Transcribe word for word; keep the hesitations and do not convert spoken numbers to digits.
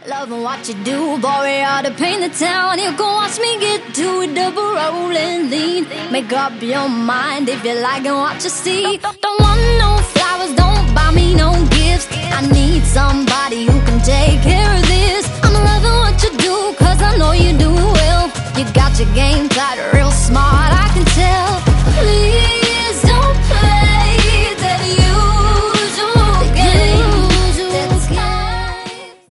Loving what you do, boy, ought to paint the town. You go watch me get to it, double rolling lean. Make up your mind if you like and what you see. Don't want no flowers, don't buy me no gifts. I need somebody who can take care of this. I'm loving what you do, cause I know you do well. You got your game tight.